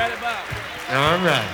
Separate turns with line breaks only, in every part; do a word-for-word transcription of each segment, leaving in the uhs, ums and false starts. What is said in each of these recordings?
All right.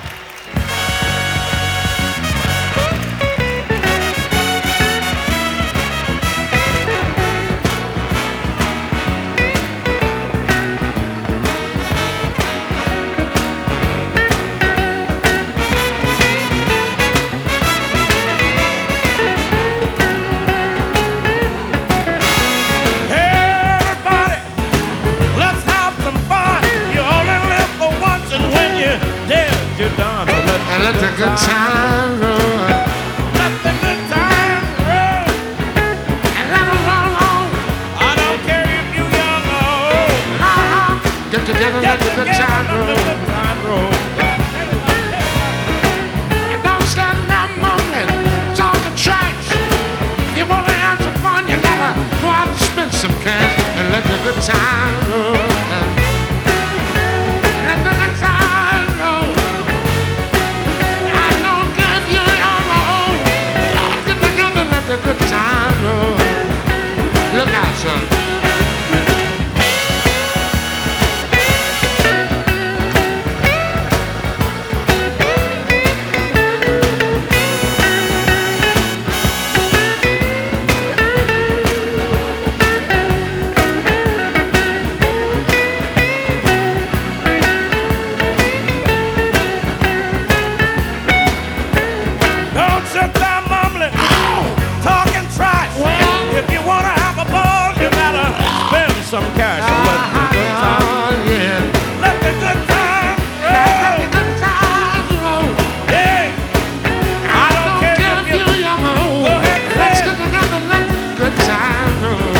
And let the good time roll. Let the good time roll. And let it roll on. I don't care if you young or old. Uh-huh. Get together, let the good time roll. And don't stand there mumbling, talking trash. If you want to have some fun, you gotta go out and spend some cash and let the good time roll. Let the good time roll. A good time, oh. Look out, son. Some cash and let the good time, yeah. Let the good time roll. Let the good time roll. Yeah. I don't care if you young or old. Go ahead, let's get together, let the good time roll.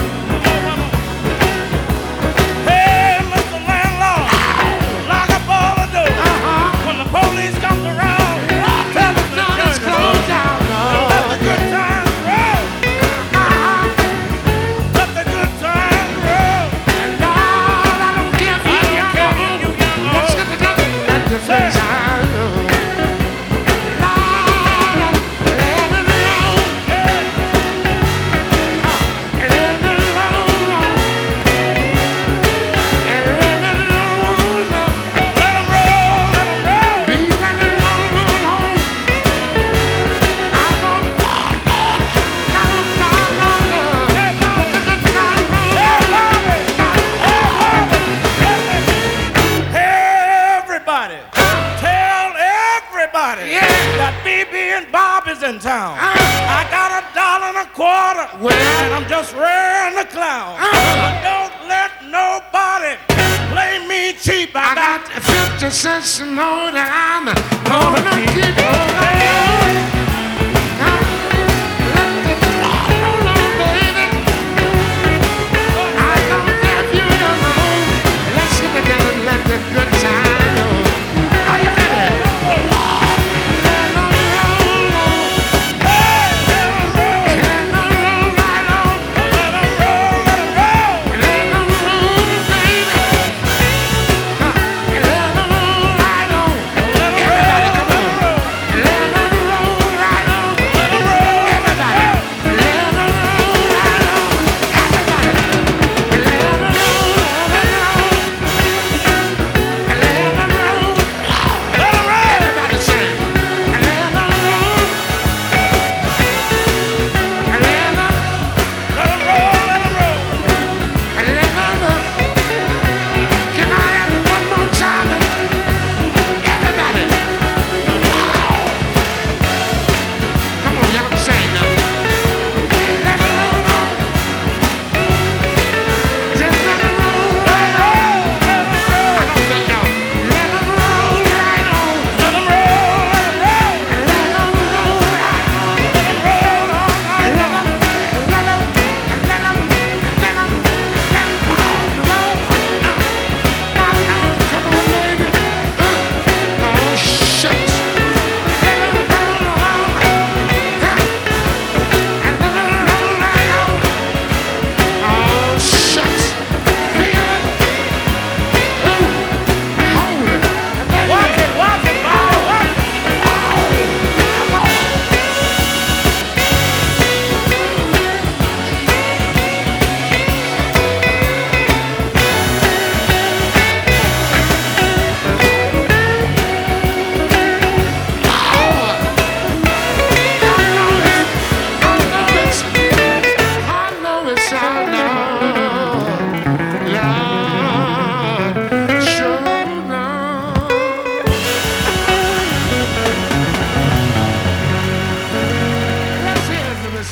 Hey, Mister Landlord, lock up all the doors. Uh-huh. When the police comes around, tell them the door is closed down. Let the good time roll. Uh-huh. Let the good time. In town, uh, I got a dollar and a quarter, well, and I'm just rearing the clown. Uh, don't let nobody play me cheap. I, I got, got fifty cents to know that I'm gonna keep on. I don't care if you're alone. Let's get together and let the good time roll. Are you ready?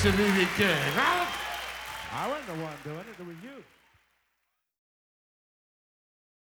américain, hein?
I wasn't the one doing it, it was you.